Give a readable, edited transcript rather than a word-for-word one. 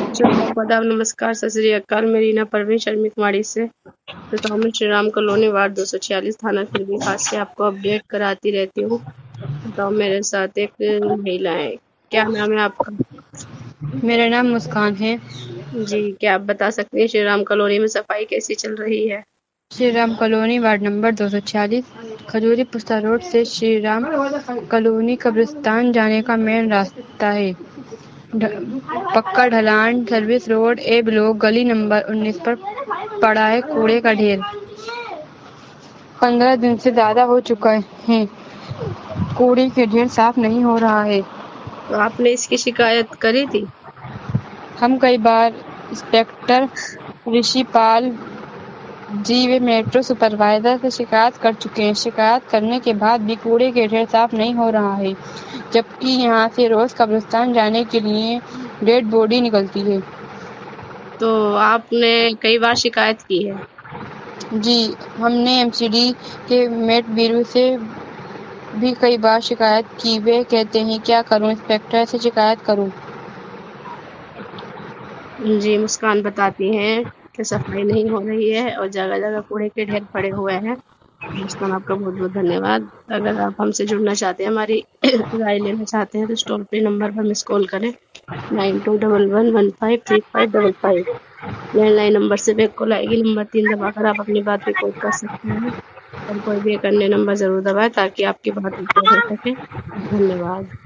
श्रोताओं को आदाब, नमस्कार, सत श्री अकाल। मैं रीना परवीन शर्मी कुमारी से गाँव में श्री राम कॉलोनी वार्ड 246 थाना खिड़की खास से आपको अपडेट कराती रहती हूँ। तो मेरे साथ एक महिला है। क्या नाम है आपका? मेरा नाम मुस्कान है। जी, क्या आप बता सकते हैं श्री राम कॉलोनी में सफाई कैसी चल रही है? Shri Ram colony ward number 246 Khajuri Pushta road से श्री राम कॉलोनी कब्रिस्तान जाने का मेन रास्ता है। पक्का ढलान सर्विस रोड ए ब्लॉक गली नंबर 19 पर पड़ा है कूड़े का ढेर। 15 दिन से ज्यादा हो चुका है, कूड़े के ढेर साफ नहीं हो रहा है। तो आपने इसकी शिकायत करी थी? हम कई बार इंस्पेक्टर ऋषिपाल जी वे मेट्रो सुपरवाइजर से शिकायत कर चुके हैं। शिकायत करने के बाद भी कूड़े के ढेर साफ नहीं हो रहा है, जबकि यहाँ से रोज कब्रिस्तान जाने के लिए डेड बॉडी निकलती है। तो आपने कई बार शिकायत की है? जी, हमने एमसीडी के मेट बीरू से भी कई बार शिकायत की। वे कहते हैं क्या करूं, इंस्पेक्टर से शिकायत करूं। जी, मुस्कान बताती हैं कि सफाई नहीं हो रही है और जगह जगह कूड़े के ढेर पड़े हुए हैं। मुस्कान, आपका बहुत बहुत धन्यवाद। अगर आप हमसे जुड़ना चाहते हैं, हमारी राय लेना चाहते हैं, तो टोल फ्री नंबर पर मिस कॉल करें 9211153555। लैंडलाइन नंबर से बैक कॉल आएगी। नंबर 3 दबाकर आप अपनी बात रिकॉर्ड कर सकते हैं और कोई भी एक अन्य नंबर जरूर दबाएं ताकि आपकी बात रिकॉर्ड हो सके। धन्यवाद।